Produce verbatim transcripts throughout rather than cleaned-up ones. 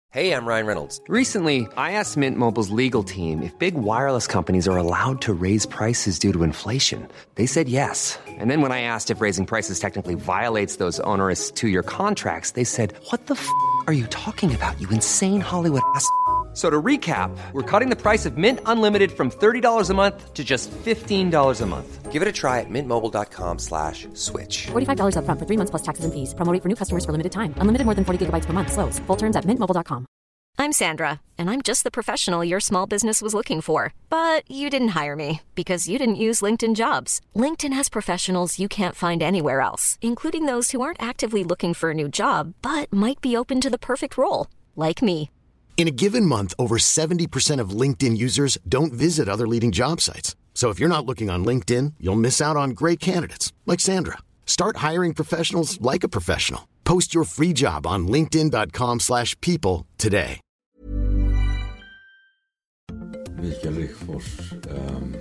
Hey, I'm Ryan Reynolds. Recently, I asked Mint Mobile's legal team if big wireless companies are allowed to raise prices due to inflation. They said yes. And then when I asked if raising prices technically violates those onerous two-year contracts, they said, "What the f*** are you talking about, you insane Hollywood ass?" So to recap, we're cutting the price of Mint Unlimited from thirty dollars a month to just fifteen dollars a month. Give it a try at mintmobile.com slash switch. forty-five dollars up front for three months plus taxes and fees. Promo rate for new customers for limited time. Unlimited more than forty gigabytes per month. Slows full terms at mint mobile dot com. I'm Sandra, and I'm just the professional your small business was looking for. But you didn't hire me because you didn't use LinkedIn Jobs. LinkedIn has professionals you can't find anywhere else, including those who aren't actively looking for a new job, but might be open to the perfect role, like me. In a given month, over seventy percent of LinkedIn users don't visit other leading job sites. So if you're not looking on LinkedIn, you'll miss out on great candidates like Sandra. Start hiring professionals like a professional. Post your free job on linkedin.com slash people today. Mikael Rickfors. Um,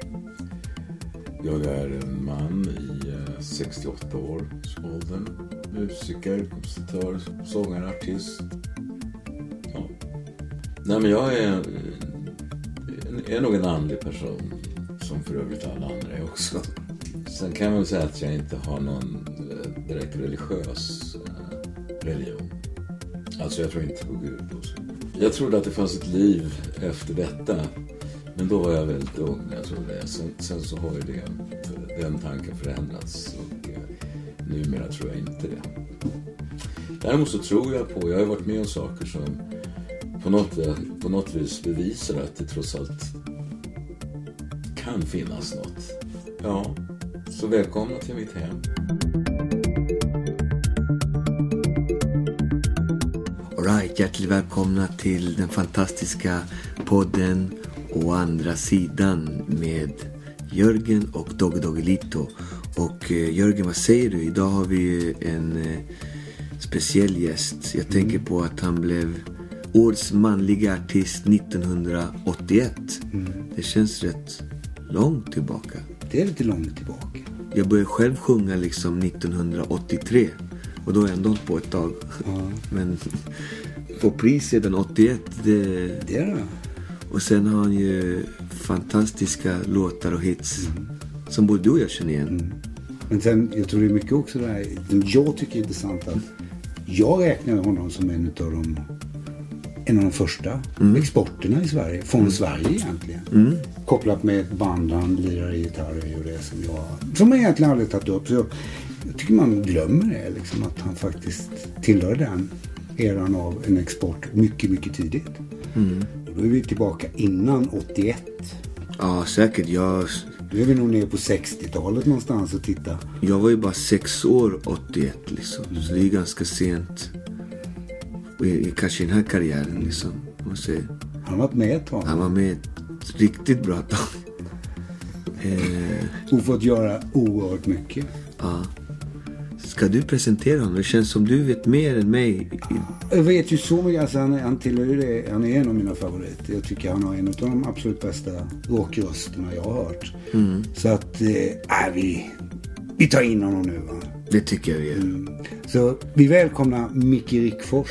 jag är en man i uh, sextioåtta års åldern. Musiker, kompositör, sångare, artist. Ja. Nej, men jag är, är, är nog en andlig person, som för övrigt alla andra är också. Sen kan man säga att jag inte har någon direkt religiös religion. Alltså jag tror inte på Gud. Jag trodde att det fanns ett liv efter detta. Men då var jag väldigt ung, jag tror det. Sen, sen så har ju det, den tanken förändrats. Och numera tror jag inte det. Däremot så tror jag på, jag har varit med om saker som på något, på något vis bevisar att det trots allt kan finnas något. Ja, så välkomna till mitt hem. Alright, hjärtligt välkomna till den fantastiska podden Å andra sidan med Jörgen och Dogge Doggelito. Och eh, Jörgen, vad säger du? Idag har vi en eh, speciell gäst. Jag tänker mm. på att han blev årets manliga artist nittonhundraåttioett. Mm. Det känns rätt långt tillbaka. Det är lite långt tillbaka. Jag började själv sjunga liksom nittonhundraåttiotre. Och då har jag ändå hållit på ett tag. Ja. Men få pris sedan åttioett, det... Det är det. Och sen har han ju fantastiska låtar och hits. Mm. Som både du och jag känner igen. Mm. Men sen, jag tror det är mycket också det här. Jag tycker det är intressant att jag räknar honom som en av de en av de första mm. exporterna i Sverige. Från mm. Sverige egentligen. Mm. Kopplat med ett band, han lirar i gitarr och det som jag... Som jag egentligen aldrig tagit upp. Så jag, jag tycker man glömmer det liksom. Att han faktiskt tillhör den eran av en export mycket, mycket tidigt. Mm. Och då är vi tillbaka innan åttioett. Ja, säkert. Jag... Nu är vi nog nere på sextiotalet någonstans och titta. Jag var ju bara sex år åttioett liksom. Mm. Så det är ganska sent. I, i, kanske i den här karriären liksom. Man säger. Han var med ett tag. Han var med ett riktigt bra tag. eh... Och fått göra oerhört mycket. Ja. Ska du presentera honom? Det känns som du vet mer än mig. Jag vet ju så mycket. Alltså han, han tillhör det. Han är en av mina favoriter. Jag tycker han har en av de absolut bästa rockrösterna jag har hört. Mm. Så att, äh, vi, vi tar in honom nu, va? Det tycker jag vi gör. Mm. Så vi välkomnar Micke Rickfors.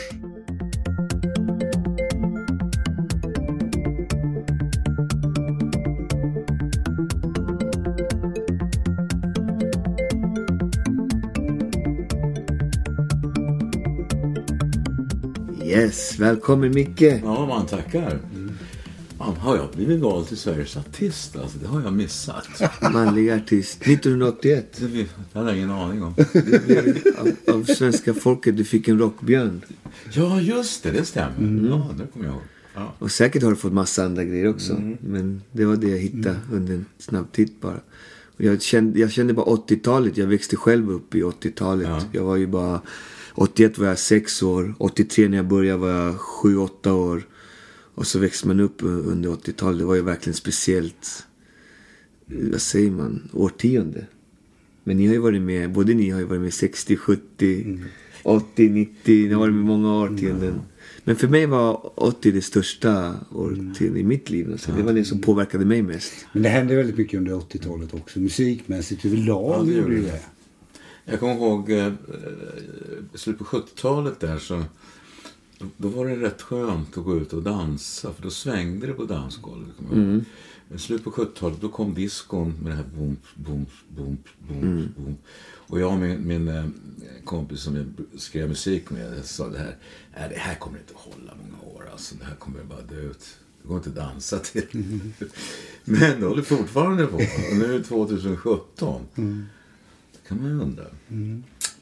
Yes, välkommen Micke. Ja, man tackar. Mm. Man, har jag blivit vald till Sveriges artist? Alltså, det har jag missat. Manlig artist. nittonhundraåttioett. Det, det hade jag ingen aning om. Det blev av, av svenska folket. Du fick en rockbjörn. Ja, just det. Det stämmer. Mm. Ja, det kommer jag ihåg. Ja. Och säkert har du fått massa andra grejer också. Mm. Men det var det jag hittade mm. under en snabb titt bara. Och jag, kände, jag kände bara åttiotalet. Jag växte själv upp i åttiotalet. Ja. Jag var ju bara... åttioett var jag sex år. åttiotre när jag började var jag sju åtta år. Och så växte man upp under åttiotalet. Det var ju verkligen speciellt. Vad säger man? Årtionde. Men ni har ju varit med. Både ni har ju varit med sextio, sjuttio, mm. åttio, nittio. Ni har varit med många årtionden. Mm. Men för mig var åttio det största årtionde mm. i mitt liv. Så det var det som påverkade mig mest. Men det hände väldigt mycket under åttiotalet också. Musikmässigt överlag. Ja, det gjorde det. Jag kommer ihåg eh, slut på sjuttiotalet där så då, då var det rätt skönt att gå ut och dansa. För då svängde det på dansgolvet. Mm. I slutet på sjuttiotalet då kom diskon med det här boom, boom, boom, boom, mm. boom. Och jag och min, min eh, kompis som jag skrev musik med sa det här, nej, det här kommer inte att hålla många år. Alltså, det här kommer bara dö ut. Det går inte att dansa till. Mm. Men det håller fortfarande på. Och nu är det tjugosjutton. Mm. Det kan man ju undra. Mm.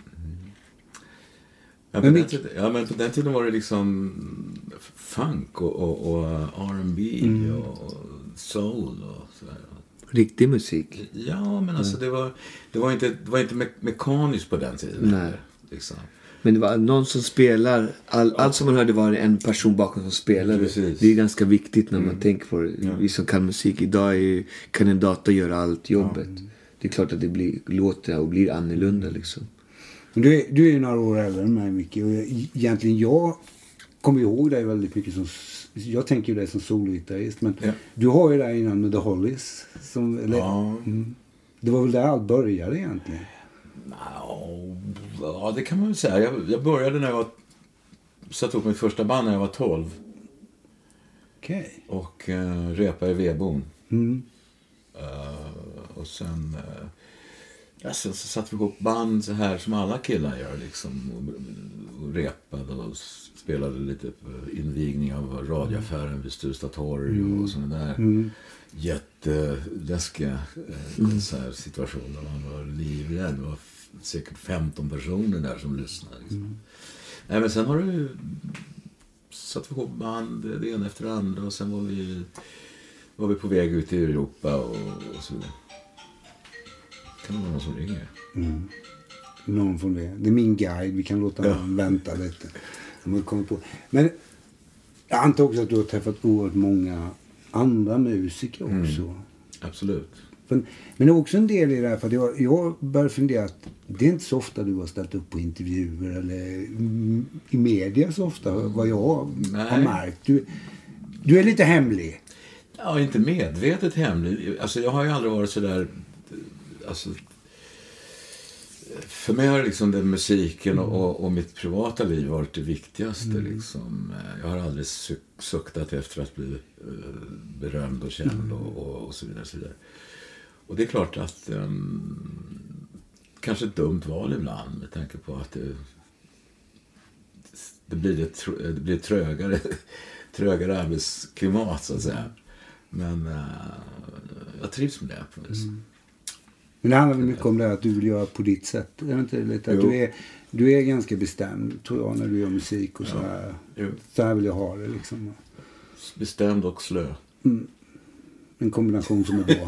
Ja, men, den tiden, ja, men på den tiden var det liksom funk och, och, och R and B mm. och soul och sådär. Riktig musik. Ja, men alltså det var, det var inte, det var inte me- mekaniskt på den tiden. Nej. Liksom. Men det var någon som spelar, all, ja. allt som man hörde var en person bakom som spelade. Precis. Det är ganska viktigt när man mm. tänker på det. Ja. Vi som kan musik idag är ju, kan en dator göra allt jobbet. Ja. Det är klart att det blir, låter och blir annorlunda liksom. Du är, du är ju några år äldre än mig, Micke. Och jag, egentligen jag kommer ihåg dig väldigt mycket som... Jag tänker ju dig som sologitarrist. Men ja. du har ju där innan med The Hollies. Som, eller, ja. mm, det var väl där allt började egentligen? Ja, det kan man väl säga. Jag, jag började när jag var... Satt upp mitt första band när jag var tolv. Okej. Okay. Och uh, repade i Vedbon. Mm. Uh, och sen... Uh, Ja, sen så satt vi ihop band så här som alla killar gör liksom, och, och repade och spelade lite på invigning av radioaffären vid Stursta torg mm. och sådana där mm. jätteläskiga eh, så här situationer. Man var livrädd. Det var f- säkert femton personer där som lyssnade. Liksom. Mm. Nej, men sen har du satt vi ihop band det ena efter det andra och sen var vi, var vi på väg ut i Europa och, och så vidare. Kan det vara någon som ringer? Mm. Någon från det. Det är min guide. Vi kan låta honom ja. vänta lite. Man kommer på. Men jag antar också att du har träffat oerhört många andra musiker också. Mm. Absolut. Men, men det är också en del i det här. För att jag, jag börjar fundera att det är inte så ofta du har ställt upp på intervjuer eller i media så ofta. Mm. Vad jag Nej. har märkt. Du, du är lite hemlig. Ja, inte medvetet hemlig. Alltså jag har ju aldrig varit så där... Alltså, för mig har liksom den musiken och, och mitt privata liv varit det viktigaste. Mm. Liksom. Jag har aldrig suk- suktat efter att bli uh, berömd och känd mm. och, och, och så vidare, så vidare. Och det är klart att um, kanske ett dumt val ibland med tanke på att det, det blir ett, det blir ett trögare, trögare arbetsklimat så att säga. Men uh, jag trivs med det på något vis. Mm. Men det handlar väl mycket om det att du vill göra på ditt sätt. Är det inte lite att du är, du är ganska bestämd, tror jag, när du gör musik och så här. Jo. Så här vill jag ha det liksom. Bestämd och slö. Mm. En kombination som är bra.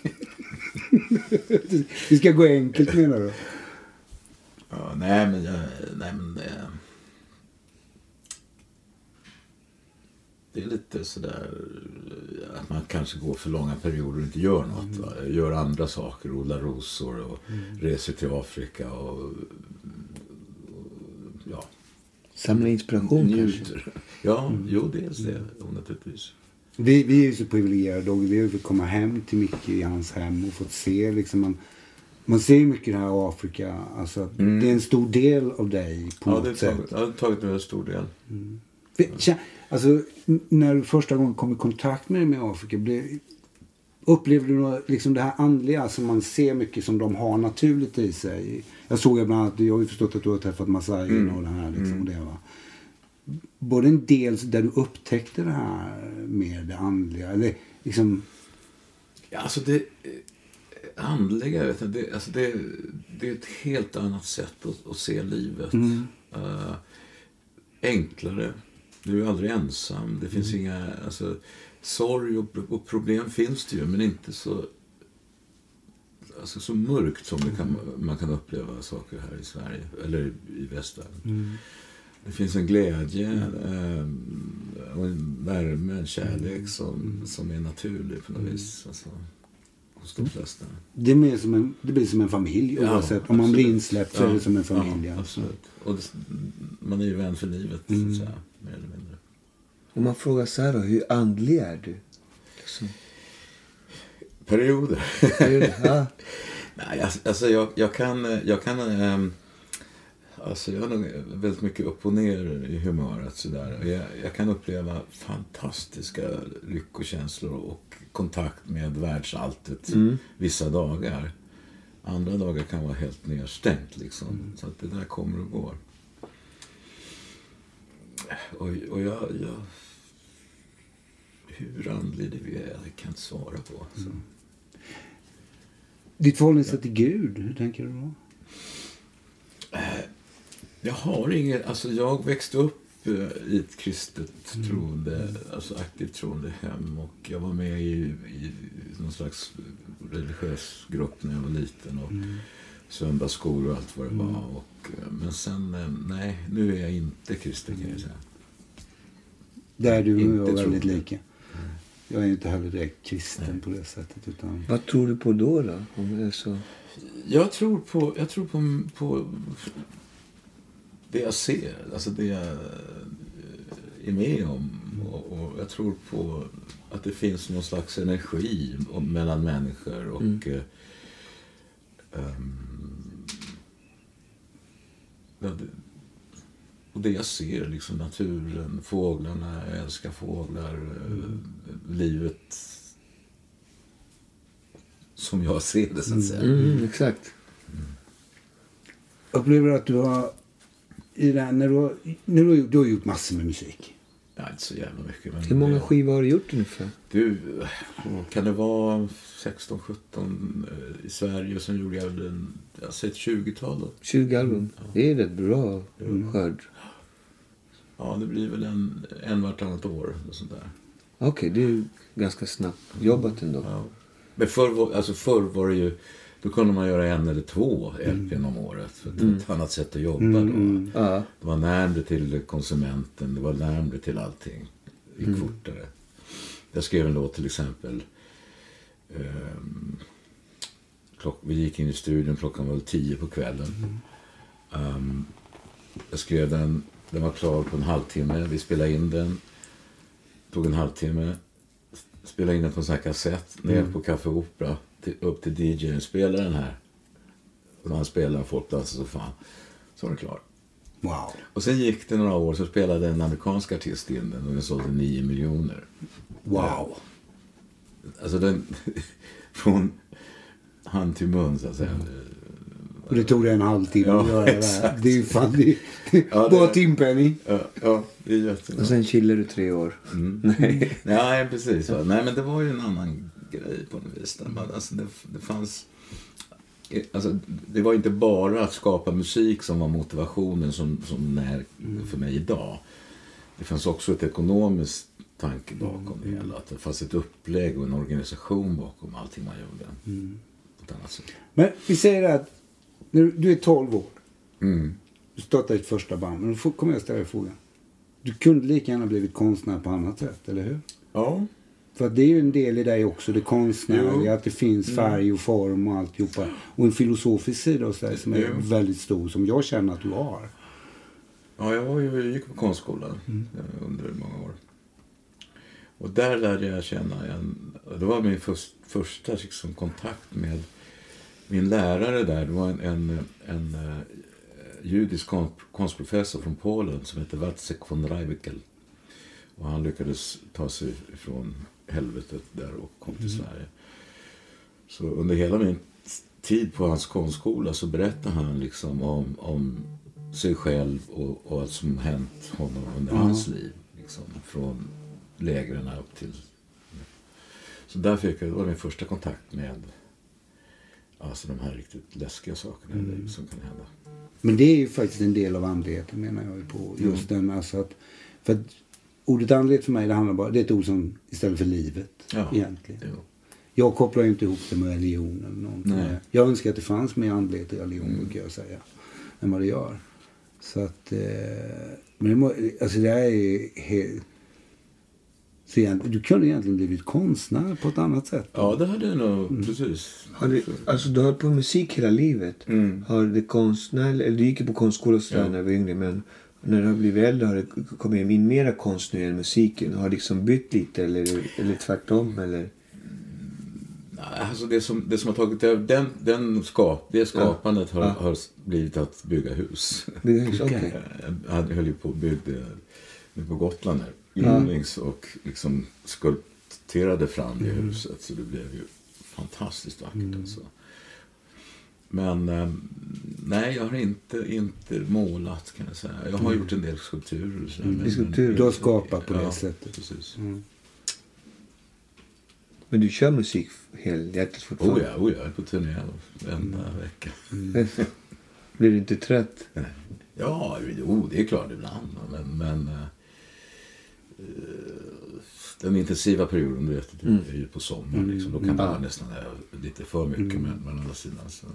Det ska gå enkelt, menar du? Ja, nej men jag, nej men eh, det är lite sådär att man kanske går för långa perioder och inte gör något. Va? Gör andra saker, odlar rosor och mm. reser till Afrika och, och ja. Samla inspiration njuter. Kanske. Ja, mm. jo dels det, naturligtvis. Vi, vi är ju så privilegierade och vi har fått komma hem till Micke i hans hem och fått se liksom man, man ser ju mycket det här i Afrika. Alltså, mm. det är en stor del av dig på ja, något det sätt. Tagit, ja, det har tagit en stor del. Mm. Alltså, när du första gången kom i kontakt med, med Afrika, blev, upplevde du liksom det här andliga som man ser mycket som de har naturligt i sig? Jag såg bland annat, jag har ju förstått att du har träffat Massajerna mm. och det här liksom, mm. och det va. Både en del där du upptäckte det här med det andliga, eller liksom... Ja, alltså det andliga, vet jag, det, alltså det, det är ett helt annat sätt att, att se livet. Mm. Uh, enklare. Du är aldrig ensam. Det finns mm. inga... Alltså, sorg och, och problem finns det ju, men inte så... Alltså så mörkt som det kan, man kan uppleva saker här i Sverige. Eller i västvärlden. Mm. Det finns en glädje eh, och en värme, en kärlek som, som är naturlig på något mm. vis. Alltså, hos de flesta. Det, är mer som en, det blir som en familj oavsett. Ja, om man blir insläppt så ja, är det som en familj. Ja, absolut. Och det, man är ju vän för livet, mm. så att säga, mer eller mindre. Om man frågar så här då, hur andlig är du? Liksom. Perioder. Perioder, ja. Nej, alltså jag, jag kan... Jag kan ähm, alltså jag har nog väldigt mycket upp och ner i humöret sådär. Jag, jag kan uppleva fantastiska lyckokänslor och kontakt med världsalltet mm. vissa dagar. Andra dagar kan vara helt nedstängt liksom. Mm. Så att det där kommer och går. Och, och jag, jag... Hur andlig det är, det kan jag inte svara på. Så. Mm. Ditt förhållningssätt till Gud, hur tänker du då? Jag har ingen... Alltså jag växte upp i ett kristet mm. troende, alltså aktivt troende hem. Och jag var med i, i någon slags religiös grupp när jag var liten. Och mm. söndagsskor och allt vad det mm. var. Och, men sen, nej, nu är jag inte kristen kan jag säga. Där du och jag är väldigt lika. Mm. Jag är inte heller direkt kristen nej. På det sättet. Utan... Vad tror du på då då? Om det är så... Jag tror på, jag tror på, på det jag ser, alltså det jag är med om. Och, och jag tror på att det finns någon slags energi mellan människor och mm. um, ja, det, och det jag ser, liksom naturen, fåglarna, jag älskar fåglar, mm. livet som jag ser det så att säga. Mm, exakt. Mm. Upplever du att du har i det här, när du har, när du, har, du har gjort massor med musik? Ja, inte så jävla mycket. Men hur många skivor har du gjort ungefär? Du, kan det vara sexton sjutton i Sverige och sen gjorde jag väl en, jag har sett tjugotal då. tjugo album, ja. Det är rätt bra mm. skörd. Ja, det blir väl en, en vartannat år och sånt där. Okej, okay, det är ju ganska snabbt jobbat ändå. Ja. Men förr, alltså förr var det ju, då kunde man göra en eller två L P mm. om året. För det var ett mm. annat sätt att jobba mm. då. Mm. Ja. Det var närmare till konsumenten, det var närmare till allting. Det gick mm. fortare. Jag skrev en låt till exempel. Um, klock, vi gick in i studion, klockan var tio på kvällen. Mm. Um, jag skrev den, den var klar på en halvtimme. Vi spelade in den. Tog en halvtimme. Spelade in den på en sån här kassett. Ner mm. på Café Opera. Till, upp till D J:n. Spelade den här. Och när han spelade folk dansade så fan. Så var det klar. Wow. Och sen gick det några år så spelade en amerikansk artist in den. Och den sålde nio miljoner. Wow. Ja. Alltså den... från hand till mun så att säga. Mm. Och det tog det en halvtimme ja, att göra det här. Det är ju fan... Det, ja, bara timpenning. Ja, ja, det är jättebra. Och sen chillar du tre år. Mm. Nej. Nej, precis. Va? Nej, men det var ju en annan grej på något vis. Mm. Alltså, det, det fanns... Alltså, det var inte bara att skapa musik som var motivationen som, som är för mig idag. Det fanns också ett ekonomiskt tanke bakom mm. det hela. Att det fanns ett upplägg och en organisation bakom allting man gjorde. Mm. På ett annat sätt. Men vi säger att när du är tolv år. Mm. Du startade ditt första band. Men då kommer jag ställa frågan. Du kunde lika gärna blivit konstnär på annat sätt, eller hur? Ja. För det är ju en del i dig också, det konstnärliga, att det finns färg och form och alltihopa. Och en filosofisk sida hos dig som är jo. väldigt stor, som jag känner att du har. Ja, jag, var ju, jag gick på konstskolan mm. under många år. Och där lärde jag känna en... Det var min först, första liksom, kontakt med min lärare där. Det var en, en, en uh, judisk konstprofessor från Polen som heter Wacek von Rajbekel. Och han lyckades ta sig från helvetet där och kom till mm. Sverige. Så under hela min tid på hans konstskola så berättade han liksom om, om sig själv och, och allt som hänt honom under mm. hans liv. Liksom, från lägren upp till... Så där fick jag, det var min första kontakt med alltså de här riktigt läskiga sakerna mm. som kan hända. Men det är ju faktiskt en del av andligheten, menar jag på. Just mm. den, alltså att... För att ordet andlighet för mig, det handlar bara... Det är ett ord som istället för livet, ja, egentligen. Jo. Jag kopplar ju inte ihop det med religion eller någonting. Nej. Jag önskar att det fanns mer andlighet i religion, mm. brukar jag säga, än vad det gör. Så att... Eh, men det, må, alltså det här är helt... Så egentligen, du kunde egentligen blivit konstnär på ett annat sätt. Då. Ja, det hade jag nog, mm. precis. Har du, alltså du har på musik hela livet. Mm. Har det konstnär, eller du gick på konstskola och sådär ja. när du var yngre, men när du har blivit äldre har det kommit in mera konst nu än musiken. Har det liksom bytt lite eller, eller tvärtom? Eller? Alltså det som, det som har tagit över, den, den skap, det skapandet ja. har, ja. har blivit att bygga hus. Bygga hus, okej. Okay. Jag höll ju på att bygga på Gotland här. Grunlings mm. och liksom skulpterade fram det mm. huset. Så det blev ju fantastiskt vackert mm. alltså. Men ähm, nej, jag har inte, inte målat kan jag säga. Jag har mm. gjort en del skulpturer. Så mm. men, skulpturer. Du har skapat på det ja, sättet. Precis. Mm. Men du kör musik helhjärtat fortfarande? Oh ja, oh ja, jag är på turné varenda mm. vecka. Mm. Blir du inte trött? Nej. Ja, jo, det är klart ibland. Men, men uh, den intensiva perioden, du vet, mm. är ju på sommaren. Liksom. Då kan mm. det vara nästan uh, lite för mycket mm. med, med andra sidan. Så,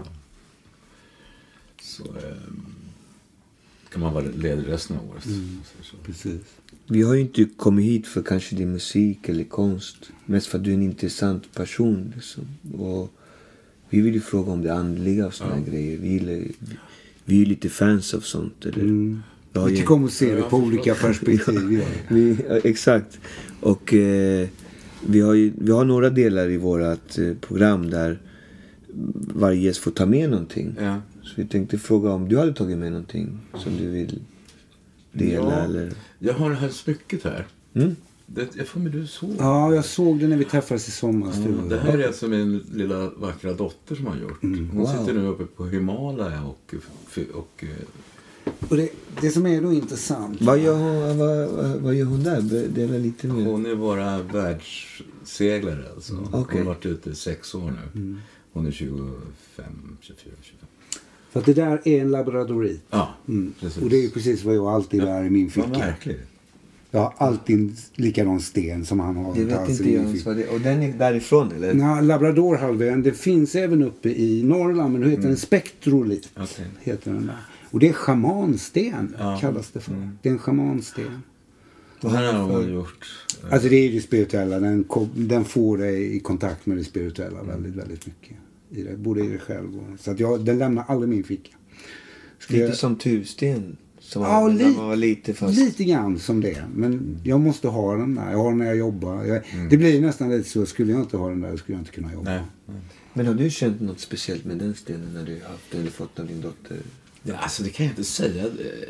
så um, kan man vara ledig resten av året. Mm. Så, så. Precis. Vi har ju inte kommit hit för kanske din musik eller konst. Mest för att du är en intressant person. Liksom. Och vi vill ju fråga om det andliga och såna ja. grejer. Vi är, vi är lite fans av sånt. Eller? Mm. Vi tycker om att se det på olika perspektiv. Ja. vi, exakt. Och eh, vi, har ju, vi har några delar i vårt eh, program där varje gäst får ta med någonting. Ja. Så vi tänkte fråga om du hade tagit med någonting som du vill dela. Ja, eller? Jag har det här smycket här. Mm. Det, jag får med du såg. Ja, jag såg det när vi träffades i somras. Ja, det här är alltså min lilla vackra dotter som har gjort. Mm. Hon wow. sitter nu uppe på Himalaya och... och, och det, det som är då intressant... Vad gör hon, vad, vad gör hon där? Dela lite mer. Hon är bara världsseglare. Alltså. Mm. Okay. Hon har varit ute i sex år nu. Mm. Hon är tjugofem, tjugofyra, tjugofem. För att det där är en labradorit. Ja, mm. Och det är precis vad jag alltid är i min ficka. Ja, verkligen. Jag har alltid likadan sten som han har. Det vet inte jag ens vad det är. Och den är därifrån, eller? Nej, Labradorhalvön. Det finns även uppe i Norrland. Men det heter mm. en spektrolit. Okay. Heter den där. Och det är schamansten, ja. kallas det för. Mm. Det är en schamansten. Vad har han gjort? Alltså det är det spirituella. Den, den får dig i kontakt med det spirituella mm. väldigt, väldigt mycket. I det, både i det själv. Och, så att jag, den lämnar aldrig min ficka. Ska lite jag, som tursten. Som ja, var, li, var lite, fast. lite grann som det. Men mm. jag måste ha den där. Jag har den när jag jobbar. Jag, mm. Det blir nästan lite så. Skulle jag inte ha den där skulle jag inte kunna jobba. Nej. Mm. Men har du känt något speciellt med den stenen när du har haft den eller fått av din dotter? Ja, alltså det kan jag inte säga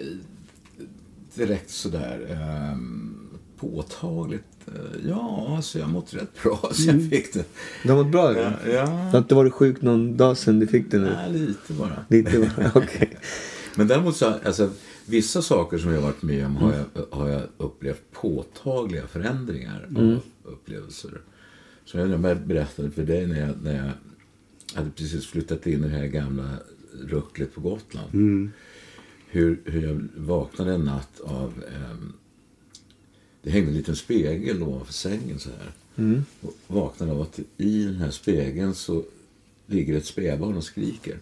direkt sådär um, påtagligt. Ja, alltså jag mått rätt bra så jag fick det. Du har mått bra, eller? Ja, ja. Du har inte varit sjuk någon dag sedan du fick den? Nej, lite bara. Lite bara, okej. Okay. Men däremot så, alltså vissa saker som jag har varit med om har jag, har jag upplevt påtagliga förändringar av mm. upplevelser. Så jag berättade för dig när jag, när jag hade precis flyttat in i det här gamla rucklet på Gotland. Mm. Hur, hur jag vaknade en natt av... Um, det hängde en liten spegel ovanför sängen så här. Mm. Och vaknade av att i den här spegeln så ligger ett spädbarn och skriker.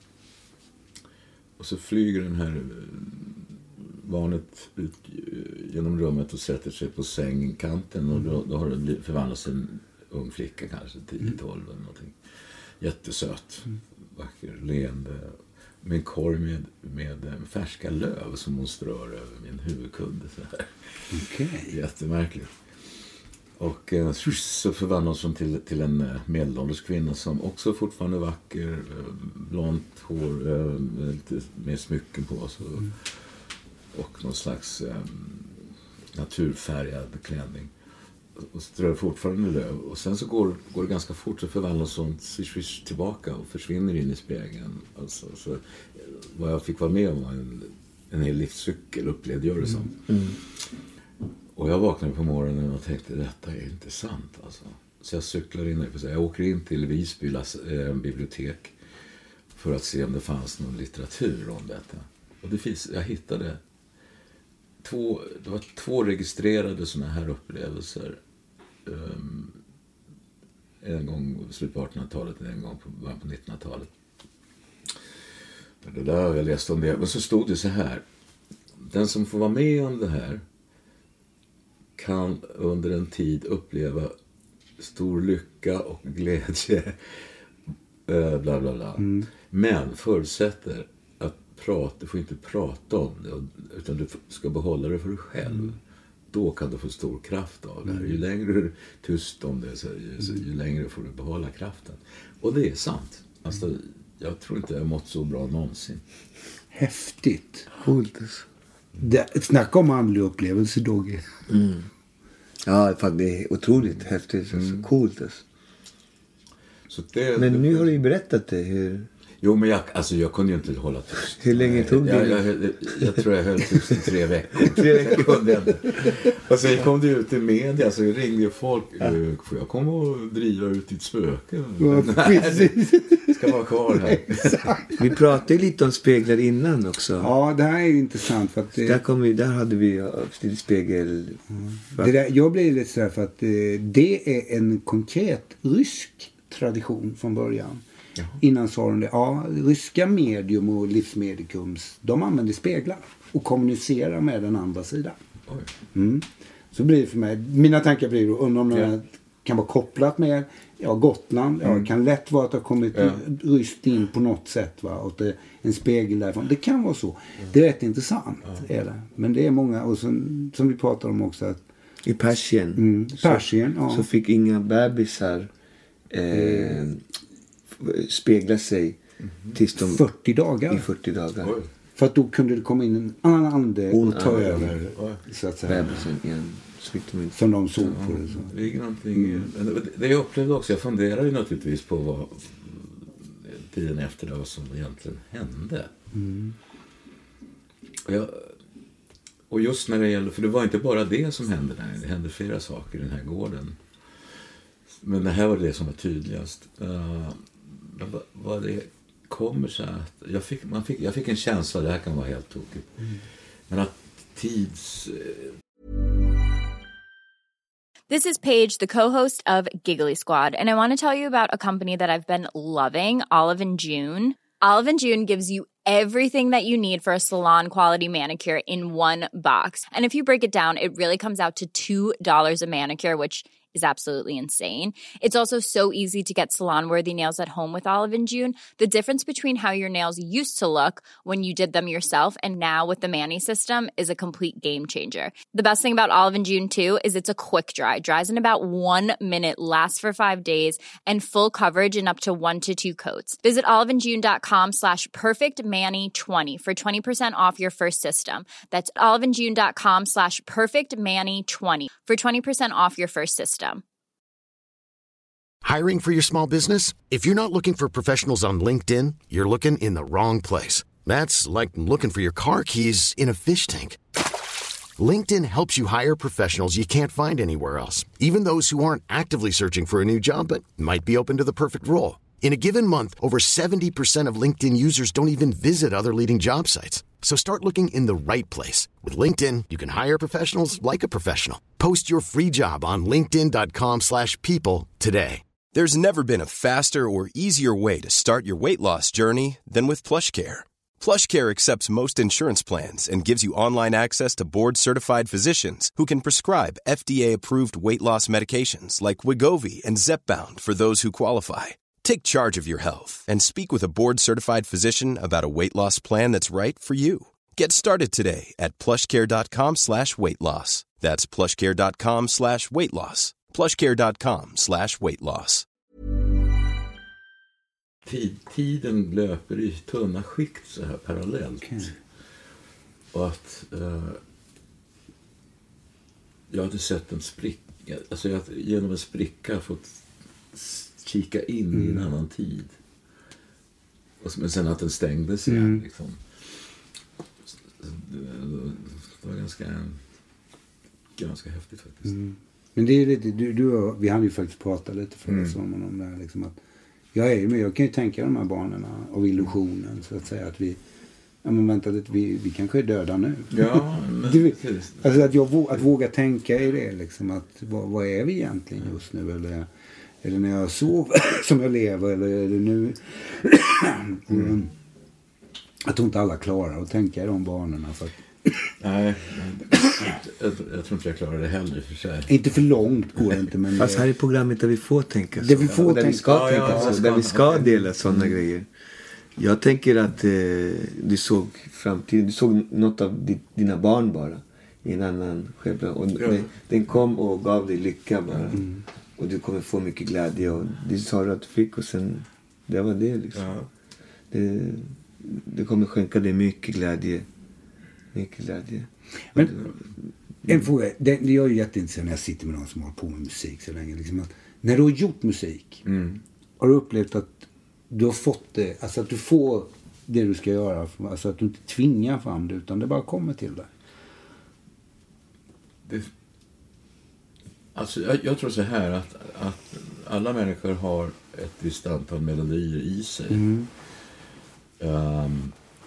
Och så flyger den här barnet ut genom rummet och sätter sig på sängkanten. Och då, då har det blivit, förvandlats en ung flicka, kanske tio tolv eller någonting. Jättesöt, mm. vacker, leende. Med en korg med, med färska löv som hon strör över min huvudkudde. Så här. Okay. Jättemärkligt. Och eh, så förvandlas hon till, till en medelålders kvinna som också fortfarande är vacker. Blont hår, eh, lite med smycken på sig. Mm. Och någon slags eh, naturfärgad klänning. Och strör fortfarande löv. Och sen så går, går det ganska fort, så förvandlas hon tillbaka och försvinner in i spegeln. Alltså, så, vad jag fick vara med om var en, en hel livscykel, upplevde jag det som. Mm. Mm. Och jag vaknade på morgonen och tänkte, detta är inte sant alltså. Så jag cyklar in, jag åker in till Visby äh, bibliotek för att se om det fanns någon litteratur om detta. Och det finns, jag hittade två, det var två registrerade såna här upplevelser. Um, en gång i slutet på artonhundratalet och en gång på början på nittonhundratalet. Det där har jag läst om det. Men så stod det så här. Den som får vara med om det här kan under en tid uppleva stor lycka och glädje. Bla bla bla. Mm. Men förutsätter att prata, du får inte prata om det, utan du ska behålla det för dig själv. Mm. då kan du få stor kraft av det här. Ju längre du är tyst om det, så, så, ju längre får du behålla kraften. Och det är sant. Alltså, jag tror inte jag har mått så bra någonsin. Häftigt. Coolt. Det, snacka om andlig upplevelse, Dogge. Mm. Ja, för det är otroligt häftigt. Alltså. Mm. Coolt. Alltså. Så det, men det, nu har du ju berättat det. Hur... Jo, men jag, alltså, jag kunde ju inte hålla tyst. Hur länge tog det? Jag, jag, jag, jag tror jag höll tyst i tre veckor. tre veckor. Och sen kom det ut i media, så ringde ju folk. Ja. Får jag komma och driva ut ditt spöke? Ja, nej, det ska vara kvar här. Vi pratade lite om speglar innan också. Ja, det här är ju intressant. För att det... där, kom vi, där hade vi lite spegel. Mm. Det där, jag blir lite så här för att det är en konkret rysk tradition från början. Jaha. Innan sa de det, ja, ryska medium och livsmedikums, de använder speglar och kommunicerar med den andra sidan. Mm. Så blir det för mig, mina tankar blir då, undrar om det ja. kan vara kopplat med ja, Gotland, mm. ja, det kan lätt vara att det har kommit ja. ryskt in på något sätt, va, och det, en spegel därifrån, det kan vara så. Ja. Det är rätt intressant, ja. är det. Men det är många, och som, som vi pratar om också, att i Persien, mm, Persien så, ja. så fick inga bebisar eh, mm. spegla sig mm-hmm. tills de fyrtio dagar. I fyrtio dagar. Oj. För att då kunde det komma in en annan ande och, och ta annan, över så att säga. Bebisen igen. Som de såg ja, på det. Så. Det är någonting. Mm. Det jag upplevde också, jag funderar ju naturligtvis på vad tiden efter det, vad som egentligen hände. Mm. Och, jag, och just när det gäller, för det var inte bara det som hände där, det hände flera saker i den här gården. Men det här var det som var tydligast. Uh, vad, vad det kommer så att jag fick, man fick, jag fick en känsla, det här kan vara helt tokigt. Mm. Men att tids... This is Paige, the co-host of Giggly Squad, and I want to tell you about a company that I've been loving, Olive and June. Olive and June gives you everything that you need for a salon-quality manicure in one box. And if you break it down, it really comes out to two dollars a manicure, which is absolutely insane. It's also so easy to get salon-worthy nails at home with Olive and June. The difference between how your nails used to look when you did them yourself and now with the Mani system is a complete game changer. The best thing about Olive and June, too, is it's a quick dry. Dries in about one minute, lasts for five days, and full coverage in up to one to two coats. Visit oliveandjune.com slash perfectmani20 for twenty percent off your first system. That's oliveandjune.com slash perfectmani20 for twenty percent off your first system. Hiring for your small business? If you're not looking for professionals on LinkedIn, you're looking in the wrong place. That's like looking for your car keys in a fish tank. LinkedIn helps you hire professionals you can't find anywhere else, even those who aren't actively searching for a new job but might be open to the perfect role. In a given month, over seventy percent of LinkedIn users don't even visit other leading job sites. So start looking in the right place. With LinkedIn, you can hire professionals like a professional. Post your free job on linkedin.com slash people today. There's never been a faster or easier way to start your weight loss journey than with PlushCare. PlushCare accepts most insurance plans and gives you online access to board-certified physicians who can prescribe F D A-approved weight loss medications like Wegovy and Zepbound for those who qualify. Take charge of your health and speak with a board-certified physician about a weight loss plan that's right for you. Get started today at plushcare.com slash weight loss. That's plushcare.com slash weight loss. plushcare.com slash weight loss. Tid, tiden löper i tunna skikt så här parallellt. Okay. Och att uh, jag hade sett en spricka, alltså jag hade genom en spricka fått kika in mm. i en annan tid. Och, men sen att den stängdes igen. Mm. Liksom. Det, det var ganska, ganska häftigt faktiskt. Mm. Men det är lite, du, du och, vi hade ju faktiskt pratat lite förra mm. sommaren om det här. Liksom att jag är ju med, jag kan ju tänka de här barnen och illusionen så att säga att vi, ja men vänta lite, vi, vi kanske är döda nu. Ja, men du, alltså att, jag, att våga tänka i det liksom, att vad, vad är vi egentligen just nu, eller eller när jag sover som jag lever, eller är det nu mm. jag tror inte alla klarar att tänka i de banorna för att nej, jag, jag tror inte jag klarar det heller för sig. Inte för långt går det inte, men fast här är programmet där vi får tänka så. Det vi får där tänka. vi ska ja, tänka ja, så, där vi ska dela sådana mm. grejer. Jag tänker att eh, du såg framtiden, du såg något av di, dina barn bara. i en annan självklart. Och ja. den, den kom och gav dig lycka bara. Mm. Och du kommer få mycket glädje. Och det sa du att du fick och sen, det var det liksom. Ja. Det, det kommer skänka dig mycket glädje. Mycket glädje. Men en fråga, det, det är ju jätteintressant när jag sitter med någon som har på med musik så länge. Liksom att, när du har gjort musik, mm. har du upplevt att du har fått det, alltså att du får det du ska göra, alltså att du inte tvingar fram det utan det bara kommer till dig? Det, alltså jag, jag tror så här att, att alla människor har ett visst antal melodier i sig. Mm. Um,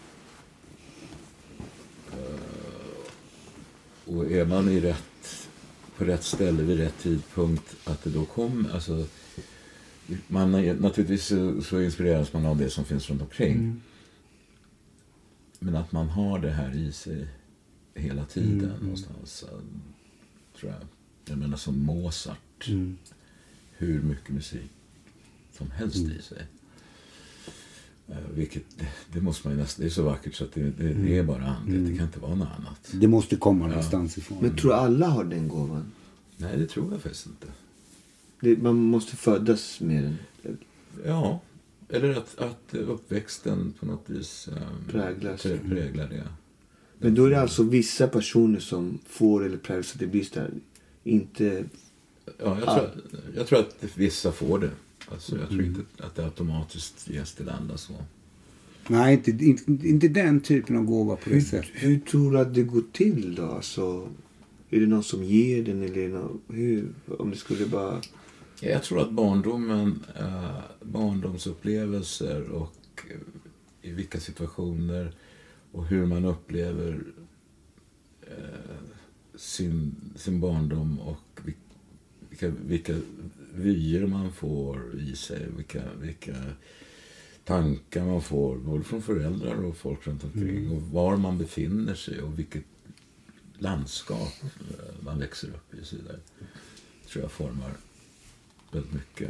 Och är man i rätt, på rätt ställe vid rätt tidpunkt att det då kommer, alltså man är, naturligtvis så, så inspireras man av det som finns runt omkring. Mm. Men att man har det här i sig hela tiden mm. någonstans, tror jag. Jag menar som Mozart, mm. hur mycket musik som helst mm. i sig. Uh, vilket, det, det måste man ju nästan, det är så vackert så att det, det, mm. det är bara andligt, mm. det kan inte vara något annat. Det måste komma någonstans ja. ifrån. Men tror alla har den gåvan? Nej, det tror jag faktiskt inte. Det, man måste födas med den. Ja, eller att, att uppväxten på något vis um, präglas. präglar det. Men då är det alltså vissa personer som får eller präglas att det blir där. Inte... Ja, jag tror, jag tror att vissa får det. Alltså, jag tror mm. inte att det automatiskt ges till andra så. Nej, inte, inte, inte den typen av gåva på det hur, sättet. Hur tror du att det går till då? Alltså, är det någon som ger den eller någon, hur? Om det skulle bara... Ja, jag tror att barndomen, äh, barndomsupplevelser och äh, i vilka situationer och hur man upplever äh, sin, sin barndom och vilka, vilka vyer man får i sig, vilka, vilka tankar man får både från föräldrar och folk runt omkring mm. och var man befinner sig och vilket landskap man växer upp i, så där tror jag formar väldigt mycket.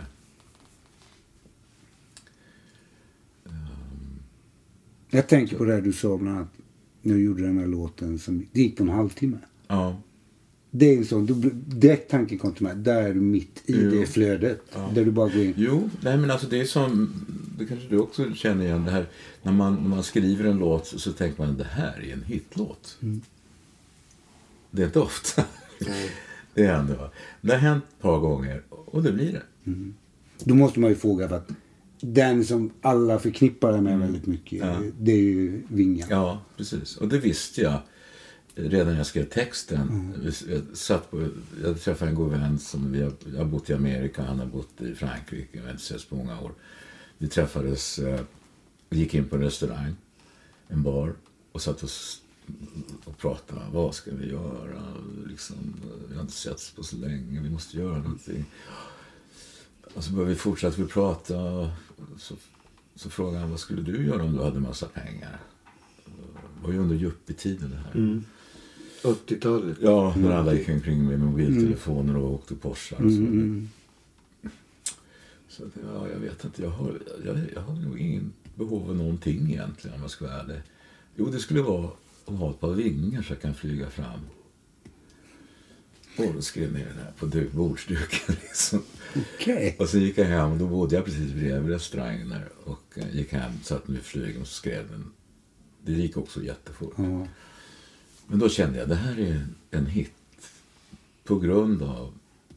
Um, jag tänker så. På det här du sa bland annat när du gjorde den här låten som det gick på en halvtimme. Ja. Det är en sån, du, direkt tanken kom till mig, där är du mitt i jo. det flödet, ja. där du bara går in. Jo, nej men alltså det är som, det kanske du också känner igen det här, när man, när man skriver en låt så, så tänker man, det här är en hitlåt. Mm. Det är inte ofta. Mm. Det är ändå, det har hänt ett par gånger och det blir det. Mm. Då måste man ju fråga för att den som alla förknippar det med mm. väldigt mycket, ja. det är ju Vinga. Ja, precis. Och det visste jag redan när jag skrev texten. Mm. Jag, satt på, jag träffade en god vän som vi har, jag har bott i Amerika, han har bott i Frankrike, jag har inte setts på många år. Vi träffades, vi gick in på en restaurang, en bar och satt och, och pratade. Vad ska vi göra? Liksom, vi har inte setts på så länge, vi måste göra någonting. Och så började vi fortsätta vi prata och så, så frågade han, vad skulle du göra om du hade massa pengar? Det var ju under yuppie-tiden det här. Mm. åttiotalet. Ja, när alla gick omkring med mobiltelefoner och åkte Porsche och så. Mm. Så att, ja, jag vet inte. Jag har, jag, jag har nog ingen behov av någonting egentligen om jag ska vara ärlig. Jo, det skulle vara att ha ett par vingar så jag kan flyga fram. Och då skrev ner den här på duk, bordsduken liksom. Okay. Och så gick jag hem och då bodde jag precis bredvid restaurangen där. Och gick hem, satt med flygen och skrev den. Det gick också jättefort. Mm. Men då kände jag, det här är en hit. På grund av,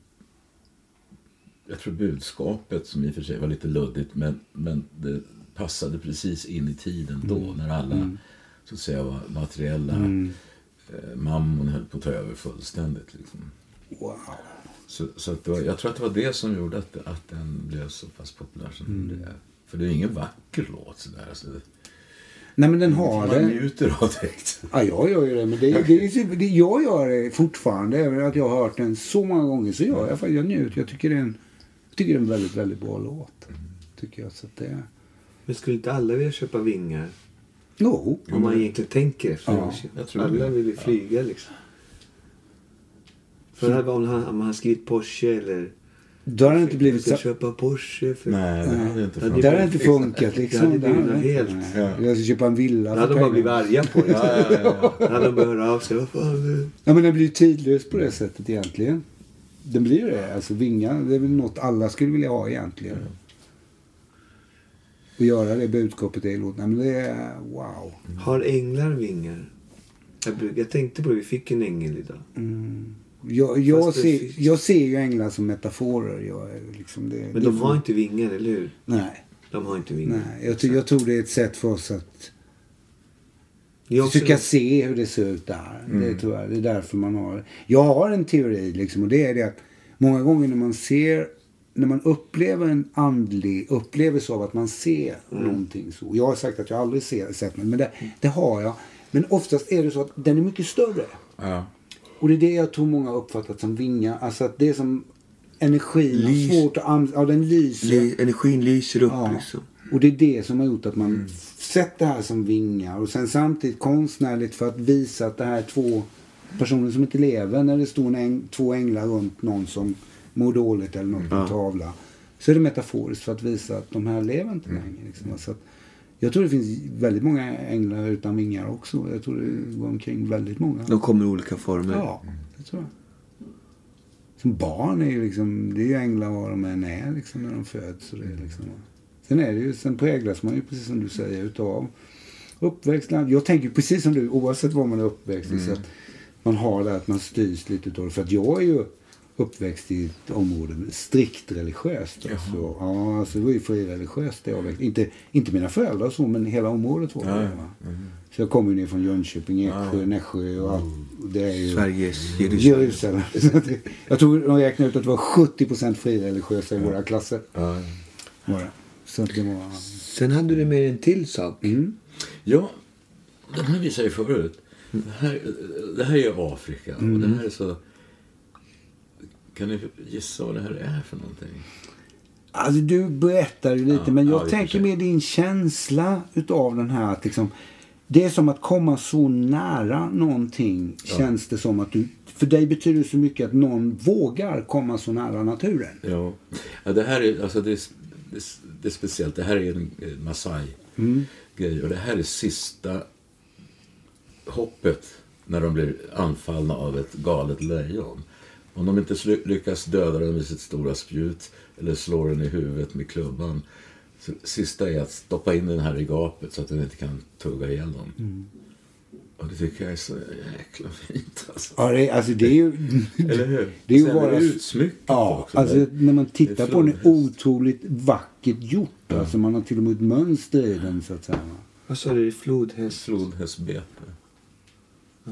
jag tror budskapet som i och för sig var lite luddigt. Men, men det passade precis in i tiden då. Mm. När alla, mm. så att säga, var materiella. Mm. Eh, mammon höll på att ta över fullständigt. Liksom. Wow. Så, så att det var, jag tror att det var det som gjorde att, att den blev så pass populär som mm. den blev. För det är ingen vacker låt sådär. Alltså det, nej, men den har man det. Man njuter av det. Ja, jag gör ju det. Men det, det, det, det, jag gör det fortfarande. Även att jag har hört den så många gånger så gör jag. Jag njuter. Jag tycker det är en, jag tycker det är en väldigt, väldigt bra låt. Mm. Tycker jag. Så att det är. Men skulle inte alla vilja köpa vingar? No. Om man egentligen tänker efter. Ja, jag tror alla det. vill ju flyga liksom. För det här var om han, om han skrivit Porsche eller... Då har det inte blivit så... köpa Porsche. För... Nej, det hade inte funkat. Det hade inte funkat liksom. Det hade blivit helt... Ja. Jag ska köpa en villa. Det hade de bara blivit arga på det. Ja, ja, ja, ja. Det hade de börjat höra av sig. Vad fan? Ja, men den blir ju tidlös på det sättet egentligen. Den blir det. Alltså vingar, det är väl något alla skulle vilja ha egentligen. Mm. Och göra det budskapet i låten. Men det är wow. Har änglar vingar? Jag, jag tänkte på det, vi fick en ängel idag. Mm. Jag, jag, ser, jag ser ju änglar som metaforer. Jag är liksom det, men de det har inte vingar, eller hur? Nej. De har inte vingar. Nej, jag, jag tror det är ett sätt för oss att försöka också... se hur det ser ut där. Mm. Det tror jag. Det är därför man har... Jag har en teori liksom, och det är det att många gånger när man ser, när man upplever en andlig upplevelse av att man ser mm. någonting så. Jag har sagt att jag aldrig ser, sett något, men det, det har jag. Men oftast är det så att den är mycket större. Ja. Och det är det jag tror många har uppfattat som vingar. Alltså att det är som energin Lys. svårt att använda. Ja, den lyser. Ly, energin lyser upp ja. liksom. Och det är det som har gjort att man mm. sett det här som vingar. Och sen samtidigt konstnärligt för att visa att det här är två personer som inte lever. När det står en äng, två änglar runt någon som mår dåligt eller något på ja. en tavla. Så är det metaforiskt för att visa att de här lever inte längre. Liksom. Så att, jag tror det finns väldigt många änglar utan vingar också. Jag tror det går omkring väldigt många. De kommer i olika former. Ja, det tror jag. Som barn är ju liksom, det är ju änglar vad de än är liksom när de föds. Så det är liksom, sen är det ju, sen präglas man ju precis som du säger utav uppväxt. Jag tänker precis som du, oavsett var man är uppväxt mm. så att man har det att man styrs lite utav det. För att jag är ju uppväxt i ett område strikt religiöst. Alltså. Ja, alltså det var ju frireligiöst det jag växt. Inte, inte mina föräldrar och så, men hela området var det. Ja. Mm. Så jag kommer ju ner från Jönköping, Eksjö, ja. Nässjö och allt. Det är ju Sveriges Jerusalem. Jag tror de räknade ut att det var sjuttio procent frireligiösa i våra klasser. Ja. Var det. Så det var... Sen hade du med en till sak. Mm. Ja, den här visade jag förut. Det här, det här är Afrika. Mm. Och det här är så... Kan ni gissa vad det här är för någonting? Alltså du berättar ju lite, ja, men jag ja, tänker med din känsla utav den här att liksom, det är som att komma så nära någonting, ja. Känns det som att du, för dig betyder det så mycket att någon vågar komma så nära naturen. Ja, ja det här är, alltså det är, det, det är speciellt, det här är en Masai-grej mm. och det här är sista hoppet när de blir anfallna av ett galet lejon. Om de inte lyckas döda den med sitt stora spjut eller slår den i huvudet med klubban. Så sista är att stoppa in den här i gapet så att den inte kan tugga ihjäl dem. Mm. Och det tycker jag är så jäkla fint. Alltså. Ja, det, alltså det är ju... Eller hur? Det är ju Sen bara... är det utsmyckat ja, också. Alltså det, när man tittar på den är otroligt vackert gjort. Ja. Alltså man har till och med ett mönster i den så att säga. Vad sa du? Flodhäst? Flodhästbete. Ah.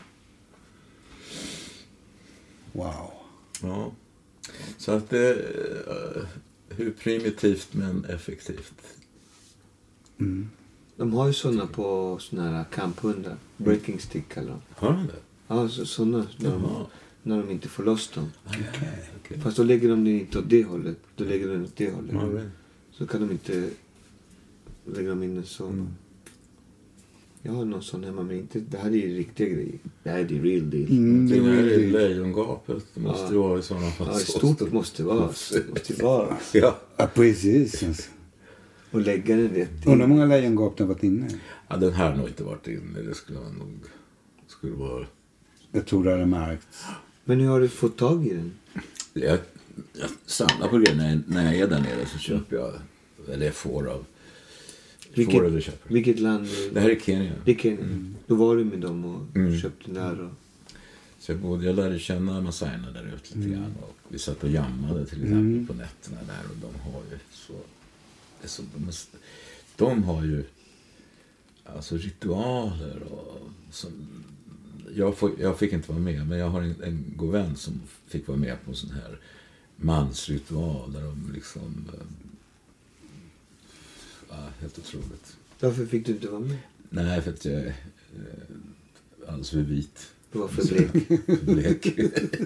Wow. Ja. Så att det är hur primitivt men effektivt. Mm. De har ju sådana på såna här kamphundar. Breaking stick kallar de. Har de det? Ja, så, sådana när de, när de inte får loss dem. Okay. Okay. Fast då lägger de det inte åt det hållet. Då lägger de det åt det hållet. Mm. Så kan de inte lägga dem in så. Mm. Jag har någon sån hemma, men inte, det här är ju riktiga grejer. Det här är det real deal. Mm, det, det här är lejongapet. Det måste ja. vara i sådana fall. Ja, stort så måste det vara. måste vara. Ja. Ja, precis. Alltså. Och lägga den rätt in. Undrar många lejongap har varit inne? Ja, den här har nog inte varit inne. Det skulle jag nog... Skulle vara... Jag tror det hade märkts. Men hur har du fått tag i den? Jag, jag samlar på grejer. När, när jag är där nere så köper jag... Eller jag får av... Vilket, får eller köper. Vilket land? Det här är Kenya. Det är Kenya. Mm. Då var du med dem och mm. köpte där. Och... Så jag, både, jag lärde känna Massaierna där ute lite mm. grann. Och vi satt och jammade till exempel mm. på nätterna där. Och de har ju så... Det är så de, de har ju alltså ritualer och som, jag, får, jag fick inte vara med, men jag har en, en god vän som fick vara med på en sån här mansritual där de liksom ja, helt otroligt. Varför fick du inte vara med? Nej, för att jag är alldeles för vit. Du var för blek. blek.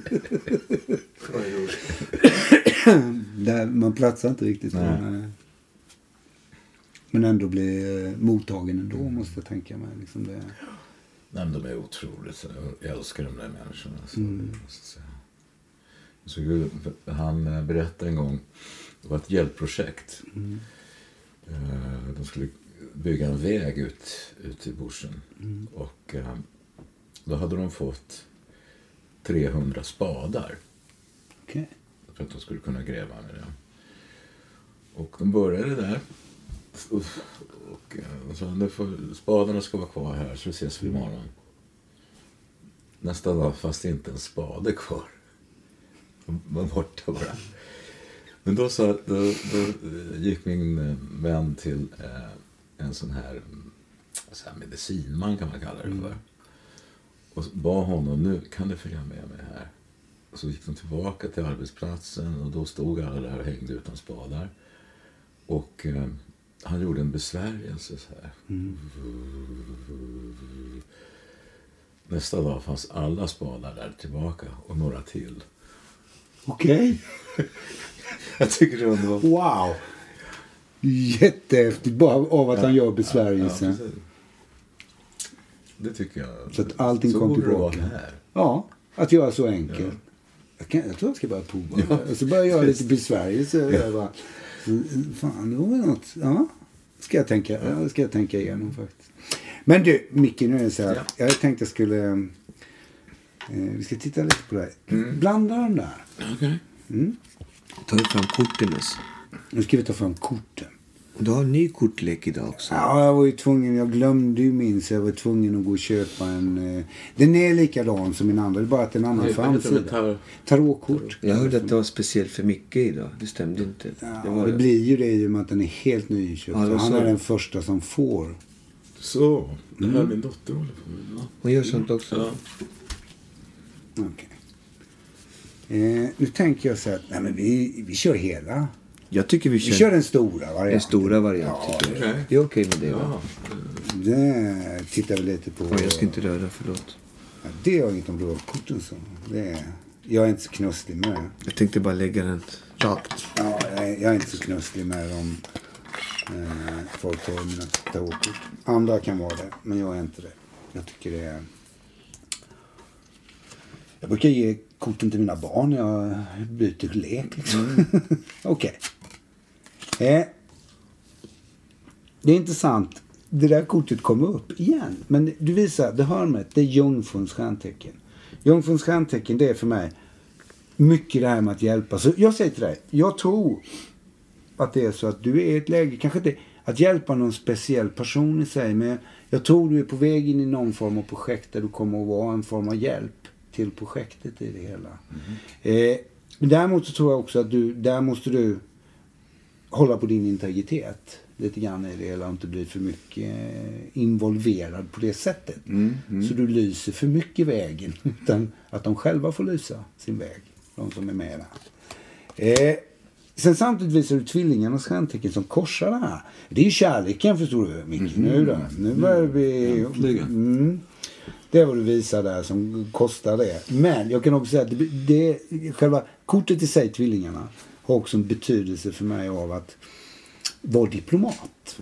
Där man platsar inte riktigt. Nej. Men ändå bli eh, mottagen ändå, mm. måste jag tänka mig. Liksom det. Nej, de är otroligt. Jag älskar de där människorna. Så, mm. måste säga. Så han berättade en gång, det var ett hjälpprojekt. Mm. De skulle bygga en väg ut, ut i bushen. Mm. Och då hade de fått trehundra spadar. Okay. För att de skulle kunna gräva med det. Och de började där. Och, och, och så nu får, spadarna ska vara kvar här, så ses vi imorgon. Nästa dag fast inte en spade kvar. De var borta bara. Men då, så, då, då gick min vän till eh, en sån här, så här medicinman kan man kalla det för. Och bad honom, nu kan du följa med mig här. Och så gick de tillbaka till arbetsplatsen och då stod alla där och hängde utan spadar. Och eh, han gjorde en besvärjelse så här. Mm. Nästa dag fanns alla spadar där tillbaka och några till. Okej. Okay. Jag tycker det var underbart. Wow. Jättehäftigt bara av att ja, han gör besvärjelsen. Ja, ja, det tycker jag. Så att allting så kom tillbaka. Här. Ja, att göra så enkelt. Ja. Jag, kan, jag tror jag ska börja prova. Ja. Och så börjar jag göra lite besvärjelse. Ja. Jag bara, fan, det var något. Ja, ska jag tänka, ja. Ja, ska jag tänka igenom faktiskt. Men du, Micke, nu är det så här. Ja. Jag tänkte jag skulle... Eh, vi ska titta lite på det här. Mm. Blanda dem där. Okej. Okay. Mm. Ta fram korten. Nu ska vi ta fram korten. Och du har en ny kortlek idag också. Ja, jag var ju tvungen. Jag glömde ju min, så jag var tvungen att gå och köpa en. Eh, den är likadan som min andra. Det är bara att en annan framsida. Tar- Tarotkort. Jag hörde att det var speciellt för Micke idag. Det stämde inte. Ja, det, var det blir ju det i och med att den är helt nyköpt. Ja, han är den första som får. Så, det här mm. är min dotter håller på med. Hon gör sånt också. Ja. Okej. Okay. Eh, nu tänker jag så här, nej men vi, vi kör hela. Jag tycker vi kör, vi kör den stora varianten. Den stora varianten. Ja, okay. Det är okej med det, va? Ja. Det tittar vi lite på. Ja, jag ska inte röra, förlåt. Ja, det har inget om blåkorten så. Det är, jag är inte så knusslig med det. Jag tänkte bara lägga den rakt. Ja, jag är, jag är inte så knusslig med om eh, folk tar mina tarotkort. Andra kan vara det, men jag är inte det. Jag tycker det är... Jag brukar ge korten till mina barn när jag byter lek. Liksom. Mm. Okej. Okay. Eh, det är intressant. Det där kortet kommer upp igen. Men du visar, det hör med, det är Jungfruns stjärntecken. Jungfruns stjärntecken, det är för mig mycket det här med att hjälpa. Så jag säger till dig, jag tror att det är så att du är i ett läge, kanske inte att hjälpa någon speciell person i sig, men jag tror du är på väg in i någon form av projekt där du kommer att vara en form av hjälp till projektet i det hela. Mm. Eh, men däremot så tror jag också att du, där måste du hålla på din integritet lite grann i det hela och inte bli för mycket involverad på det sättet. Mm. Mm. Så du lyser för mycket vägen utan att de själva får lysa sin väg, de som är med där. Eh, sen samtidigt visar du tvillingarnas stjärntecken som korsar det här. Det är ju kärleken, förstår du, Micke. Mm. Nu då. Nu börjar vi... Mm. Det är vad du visar där som kostar det. Men jag kan också säga att det, det, själva kortet i sig, tvillingarna, har också en betydelse för mig av att vara diplomat.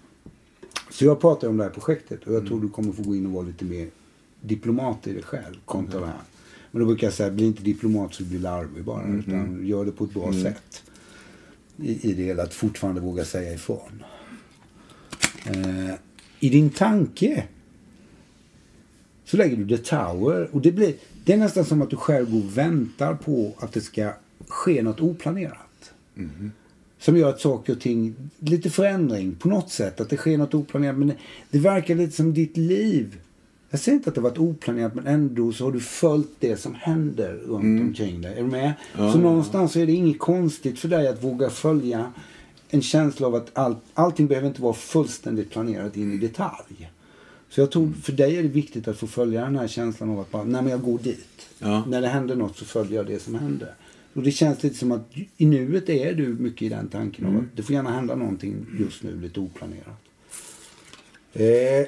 Så jag pratar om det här projektet och jag tror du kommer få gå in och vara lite mer diplomat i det själv kontra mm. det här. Men då brukar jag säga, bli inte diplomat så blir larvig bara, mm. utan gör det på ett bra mm. sätt. I, I det hela, att fortfarande våga säga ifrån. Eh, I din tanke så lägger du The Tower och det blir, det är nästan som att du själv går och väntar på att det ska ske något oplanerat. Mm. Som gör att saker och ting, lite förändring på något sätt, att det sker något oplanerat, men det, det verkar lite som ditt liv. Jag säger inte att det varit oplanerat, men ändå så har du följt det som händer runt mm. omkring dig. Är du med? Ja, så någonstans så är det inget konstigt för dig att våga följa en känsla av att all, allting behöver inte vara fullständigt planerat in i detalj. Så jag tror för dig är det viktigt att få följa den här känslan av att bara, nej men jag går dit. Ja. När det händer något så följer jag det som händer. Och det känns lite som att i nuet är du mycket i den tanken mm. av att det får gärna hända någonting just nu lite oplanerat. Eh,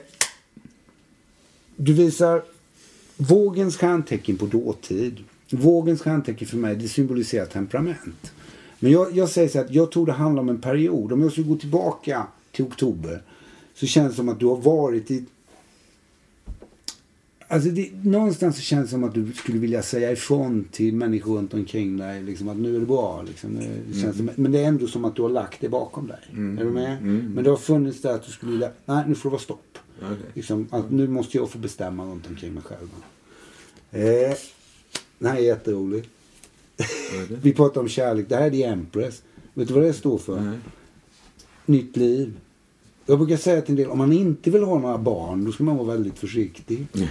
du visar vågens stjärntecken på dåtid. Vågens stjärntecken för mig, det symboliserar temperament. Men jag, jag säger så att jag tror det handlar om en period. Om jag skulle gå tillbaka till oktober så känns det som att du har varit i Alltså det, någonstans så känns det som att du skulle vilja säga ifrån till människor runt omkring dig. Liksom, att nu är det bra. Liksom. Det känns mm. som, men det är ändå som att du har lagt det bakom dig. Mm. Är du med? Mm. Men det har funnits där att du skulle vilja, nej nu får det vara stopp. Okay. Liksom, att nu måste jag få bestämma runt omkring mig själv. Eh, det här är jätteroligt. Vi pratar om kärlek. Det här är The Empress. Vet du vad det står för? Mm. Nytt liv. Jag brukar säga till en del, om man inte vill ha några barn, då ska man vara väldigt försiktig. Mm.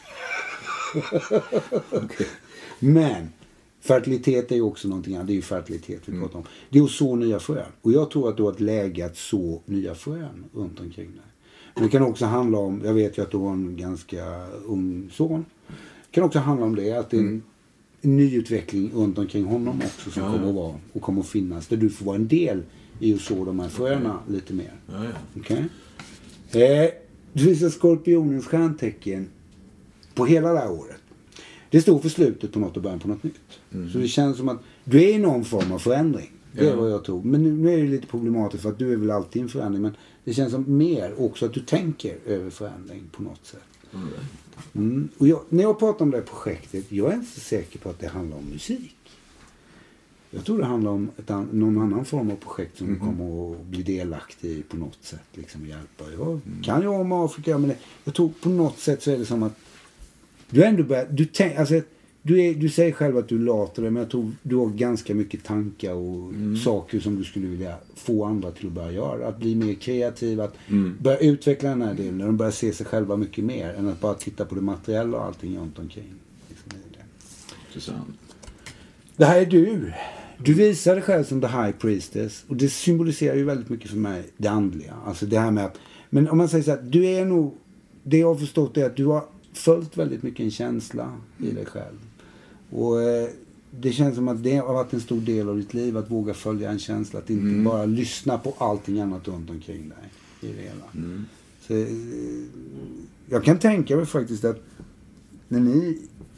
Okay. Men fertilitet är ju också någonting annat. Det är ju fertilitet vi pratar om. Det är att så nya frön. Och jag tror att du har ett läge att så nya frön runt omkring dig. Men det kan också handla om, jag vet ju att du har en ganska ung son. Det kan också handla om det, att det är en mm. ny utveckling runt omkring honom också som ja, kommer att vara och kommer att finnas. Där du får vara en del i att så de här fröna okay. lite mer. Ja, ja. Okej? Okay? Eh, du visar skorpionens stjärntecken på hela det här året. Det står för slutet på något och början på något nytt. Mm. Så det känns som att du är i någon form av förändring. Det är ja. vad jag tror. Men nu, nu är det lite problematiskt för att du är väl alltid en förändring. Men det känns som mer också att du tänker över förändring på något sätt. Mm. Mm. Och jag, när jag pratar om det här projektet, jag är inte så säker på att det handlar om musik. Jag tror det handlar om ett, någon annan form av projekt som mm. du kommer att bli delaktig i på något sätt. Liksom hjälpa. Jag mm. kan jag om Afrika, men det, jag tror på något sätt så är det som att du ändå börjar, du, tänk, alltså, du, är, du säger själv att du latar dig, men jag tror du har ganska mycket tankar och mm. saker som du skulle vilja få andra till att börja göra. Att bli mer kreativ, att mm. börja utveckla den här delen, när de börjar se sig själva mycket mer än att bara titta på det materiella och allting runt omkring. Liksom det. Intressant. Det här är du. Du visar dig själv som the high priestess, och det symboliserar ju väldigt mycket för mig det andliga. Alltså det här med att, men om man säger så här, du är nog, det jag har förstått är att du har följt väldigt mycket en känsla i dig själv. Och eh, det känns som att det har varit en stor del av ditt liv att våga följa en känsla, att inte mm. bara lyssna på allting annat runt omkring dig i det hela. Mm. Så eh, jag kan tänka mig faktiskt att när ni,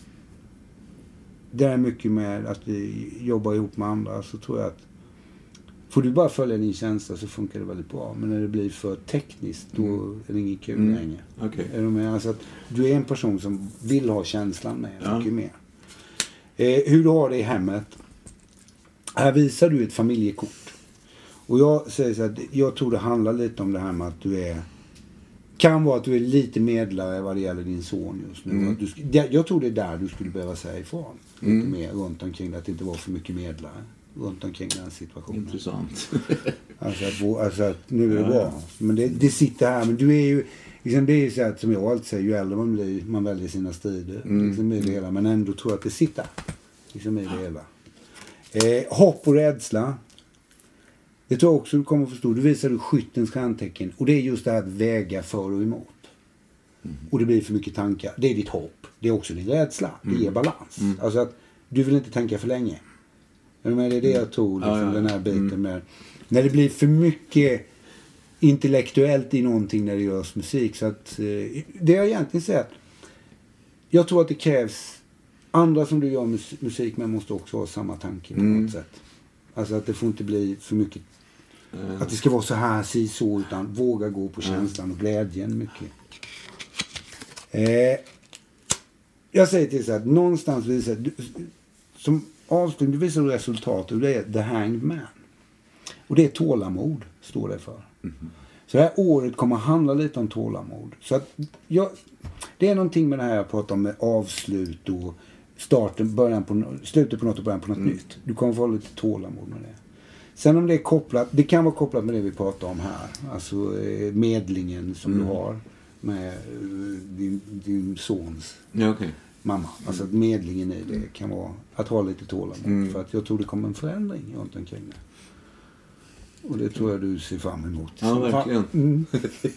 det är mycket med att vi jobbar ihop med andra, så tror jag att får du bara följa din känsla så funkar det väldigt bra. Men när det blir för tekniskt, då mm. är det inget kul mm. längre. Okay. Är du med? Alltså att du är en person som vill ha känslan med ja. mycket mer. Eh, hur du har det i hemmet. Här visar du ett familjekort. Och jag säger så att jag tror det handlar lite om det här med att du är, kan vara att du är lite medlare vad det gäller din son just nu. Mm. Att du, jag tror det är där du skulle behöva säga ifrån. Mm. Lite mer runt omkring det, att det inte var för mycket medlare runt omkring den situationen. Intressant. alltså, att, alltså att nu är det bra. Men det, det sitter här, men du är ju liksom, det är ju så att som jag alltid säger, ju äldre man blir, man väljer sina strider. Mm. Liksom i det hela, men ändå tror jag att det sitter liksom i det hela. Eh, hopp och rädsla. Det tror jag också du kommer att förstå. Du visar du skyttens stjärntecken. Och det är just det här att väga för och emot. Mm. Och det blir för mycket tankar. Det är ditt hopp. Det är också din rädsla. Det ger balans. Mm. Alltså att du vill inte tänka för länge. Men det är det jag tror. Liksom, ja, ja. Den här biten mm. med. När det blir för mycket intellektuellt i någonting när det görs musik. Så att eh, det jag egentligen säger att jag tror att det krävs andra som du gör mus- musik med måste också ha samma tanke på mm. något sätt. Alltså att det får inte bli för mycket mm. att det ska vara så här, si så, utan våga gå på känslan och glädjen mycket. Eh, jag säger till så att någonstans visar du, som avslutning, du visar resultat och det är The Hanged Man. Och det är tålamod, står det för. Mm. Så det här året kommer att handla lite om tålamod. Så att jag, det är någonting med det här jag pratar om med avslut och starten, början på, slutet på något och början på något mm. nytt. Du kommer få lite tålamod med det. Sen om det är kopplat, det kan vara kopplat med det vi pratar om här. Alltså medlingen som mm. du har med din, din sons ja, okay. mamma. Alltså att medlingen i det kan vara att ha lite tålamod. Mm. För att jag tror det kommer en förändring runt omkring det. Och det tror jag du ser fram emot. Ja, verkligen. Mm.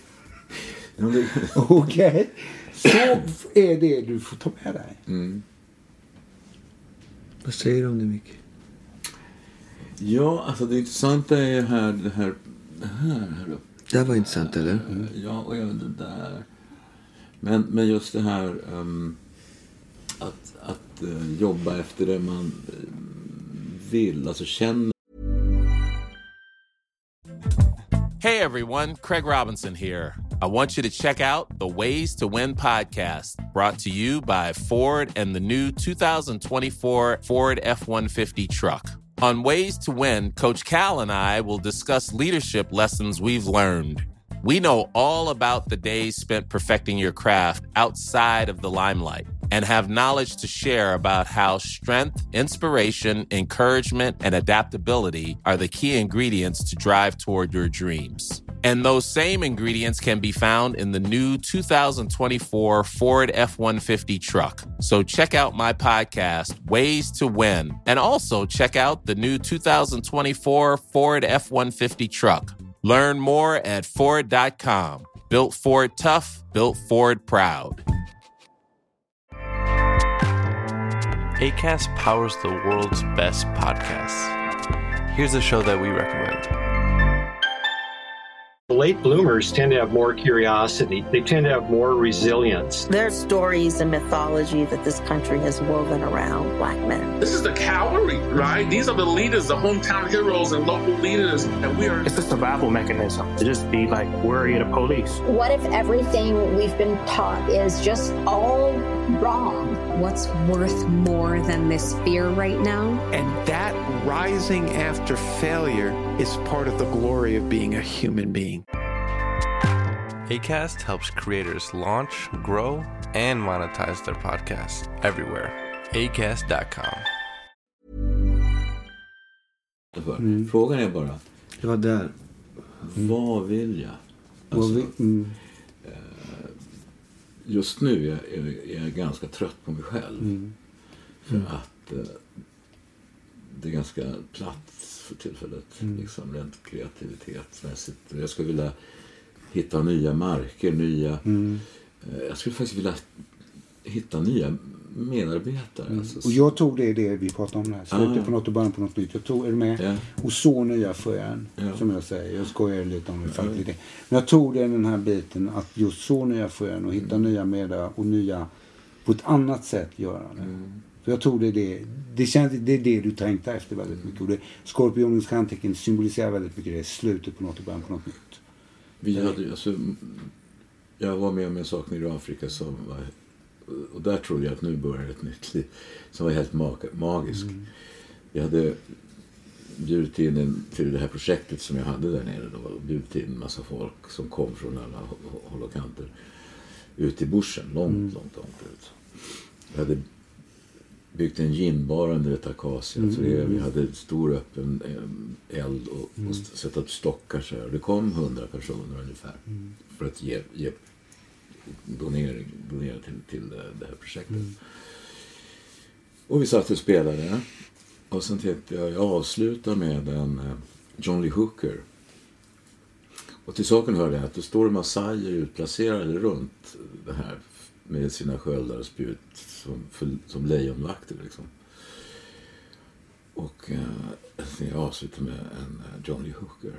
Okej. Okay. Så är det du får ta med dig. Mm. Vad säger du om det, Micke? Ja, alltså det intressanta är här, det här, det här, här uppe. Det var intressant, eller? Ja, och även det där. Men, men just det här um, att, att uh, jobba efter det man uh, vill, alltså känna. Hey everyone, Craig Robinson here. I want you to check out the Ways to Win podcast, brought to you by Ford and the new two thousand twenty-four Ford F one fifty truck. On Ways to Win, Coach Cal and I will discuss leadership lessons we've learned. We know all about the days spent perfecting your craft outside of the limelight and have knowledge to share about how strength, inspiration, encouragement, and adaptability are the key ingredients to drive toward your dreams. And those same ingredients can be found in the new two thousand twenty-four Ford F one fifty truck. So check out my podcast, Ways to Win, and also check out the new two thousand twenty-four Ford F one fifty truck. Learn more at Ford dot com. Built Ford tough, built Ford proud. Acast powers the world's best podcasts. Here's a show that we recommend. Late bloomers tend to have more curiosity. They tend to have more resilience. There's stories and mythology that this country has woven around Black men. This is the cavalry, right? These are the leaders, the hometown heroes and local leaders. And we are... It's a survival mechanism to just be like worried of police. What if everything we've been taught is just all wrong? What's worth more than this fear right now? And that rising after failure is part of the glory of being a human being. Acast helps creators launch, grow, and monetize their podcasts everywhere. Acast dot com. Mm. Frågan är bara, det var där. Vad vill jag? Alltså, mm. Just nu är jag, är jag ganska trött på mig själv. Mm. För mm. att eh, det är ganska platt för tillfället. Mm. Liksom, rent kreativitetsmässigt. Jag skulle vilja hitta nya marker, nya... Mm. Eh, jag skulle faktiskt vilja hitta nya medarbetare. Mm. Alltså, och jag tog det, det vi pratade om här. Slutet ah. på något och början på något nytt. Jag tog är med ja. och så nya frön, ja. som jag säger. Jag skojar lite om det ja. faktiskt. Men jag tog det den här biten att just så nya frön och hitta mm. nya medarbetare och nya på ett annat sätt göra det. Mm. För jag tog det det. Det känns det är det du tänkte efter väldigt mycket. Och det Skorpionens stjärntecken symboliserar väldigt mycket det. Slutet på något och början på något nytt. Vi hade alltså, jag var med om en sak i Afrika som var, och där trodde jag att nu började ett nytt liv som var helt mag- magisk. Mm. Jag hade bjudit in en, till det här projektet som jag hade där nere då, och bjudit in en massa folk som kom från alla håll och kanter ut i bushen, långt, mm. långt, långt ut. Jag hade byggt en ginbar under ett akacia. Mm. Så det, vi hade en stor öppen eld och, mm. och satt upp stockar så här. Det kom hundra personer ungefär mm. för att ge, ge donering, donera till, till det här projektet. Mm. Och vi satt och spelade. Och sen tänkte jag, jag avslutar med en John Lee Hooker. Och till saken hörde jag att det står massajer utplacerade runt det här med sina sköldar och spjut som, för, som lejonvakter liksom. Och eh, jag avslutar med en John Lee Hooker.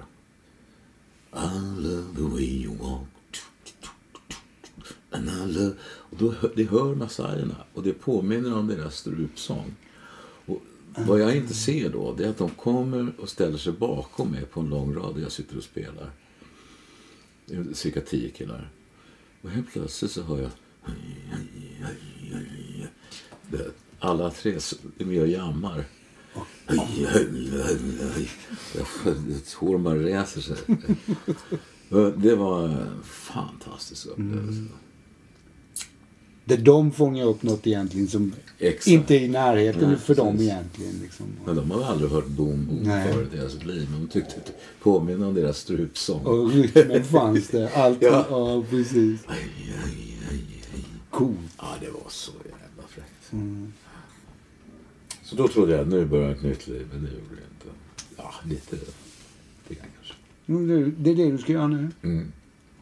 I love the way you walk. And I love... Och då, det hör massajerna och det påminner om deras strupsång. Och vad jag inte ser då, det är att de kommer och ställer sig bakom mig på en lång rad och jag sitter och spelar. Det är cirka tio killar. Och helt plötsligt så hör jag det, alla tre är med och jammar. Ett hår man reser sig. Det var en fantastisk upplevelse. Mm. Där de fångar upp något egentligen som Exakt. inte är i närheten. Nej, för dem egentligen. Liksom. Men de har aldrig hört boom boom förut i deras liv. Men de tyckte att påminna om deras strupsång. Och rytmen fanns det. Allt, ja. ja, precis. Aj, aj, aj, aj. Coolt. Ja, det var så jävla fräckt. Mm. Så då trodde jag att nu börjar ett nytt liv. Men det gjorde det inte. Ja, lite. Det kan kanske. Mm, det, det är det du ska göra nu. Mm.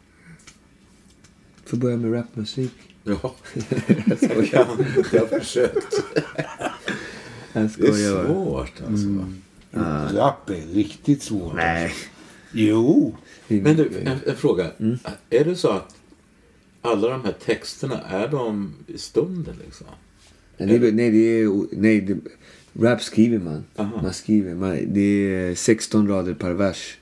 Får börja med rapmusik. Ja, jag skojar. Jag har försökt. Jag det är svårt alltså. Mm. Ah. Rap är riktigt svårt. Nej. Jo. Men du, en, en fråga. Mm. Är det så att alla de här texterna, är de i stunden liksom? Nej, det, nej, det är... Nej, det, rap skriver man. Aha. Man skriver. Man, det är sexton rader per vers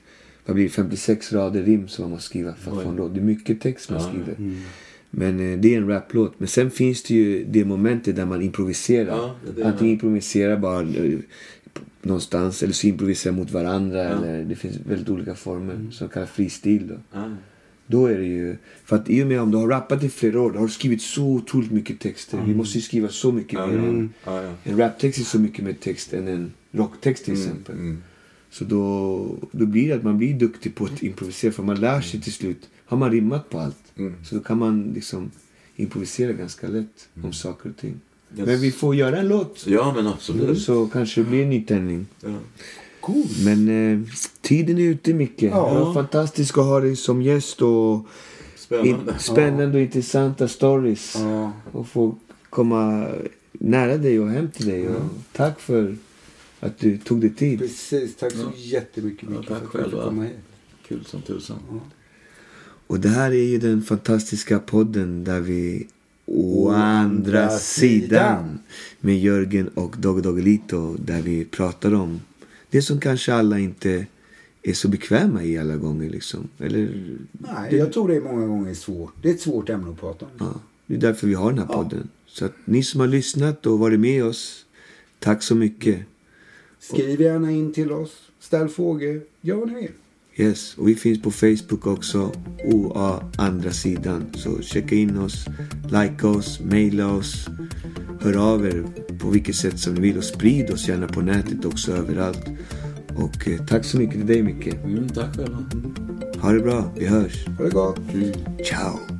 vad blir det, femtiosex rader rim som man måste skriva för att få en låt. Det är mycket text man ja. skriver. Mm. Men eh, det är en raplåt. Men sen finns det ju det momentet där man improviserar. Ja, det det Antingen improviserar bara eh, någonstans eller så improviserar mot varandra. Ja. Eller, det finns väldigt olika former mm. som kallas freestyle då. Ja. Då är det ju, för att i och med om du har rappat i flera år, då har du skrivit så otroligt mycket texter. Mm. Vi måste ju skriva så mycket mm. mer. Mm. Ja, ja. En raptext är så mycket mer text än en rocktext till mm. exempel. Mm. Så då, då blir det att man blir duktig på att improvisera. För man lär sig till slut, har man rimmat på allt. Mm. Så då kan man liksom improvisera ganska lätt mm. om saker och ting. Yes. Men vi får göra en låt. Ja, men absolut. Så kanske det blir en nytändning. Ja. Cool. Men eh, tiden är ute mycket. Ja. Det var fantastiskt att ha dig som gäst. Och spännande, in, spännande ja. och intressanta stories. Ja. Och få komma nära dig och hem till dig. Ja. Och tack för att du tog dig tid. Precis, tack så ja. jättemycket ja, tack för att du komma hit. Kul som tusan. Ja. Och det här är ju den fantastiska podden där vi å andra sidan med Jörgen och Dogge Doggelito, där vi pratar om det som kanske alla inte är så bekväma i alla gånger liksom. Eller, nej, det, jag tror det är många gånger svårt. Det är ett svårt ämne att prata om. Ja, det är därför vi har den här ja. podden. Så att ni som har lyssnat och varit med oss, tack så mycket. Skriv gärna in till oss, ställ frågor, gör vad ni vill. Yes, och vi finns på Facebook också, å andra sidan. Så checka in oss, like oss, maila oss, hör av er på vilket sätt som ni vill och sprid oss gärna på nätet också överallt. Och eh, tack så mycket till dig, Micke. Mm, tack själva. Ha det bra, vi hörs. Ha det gott. Mm. Ciao.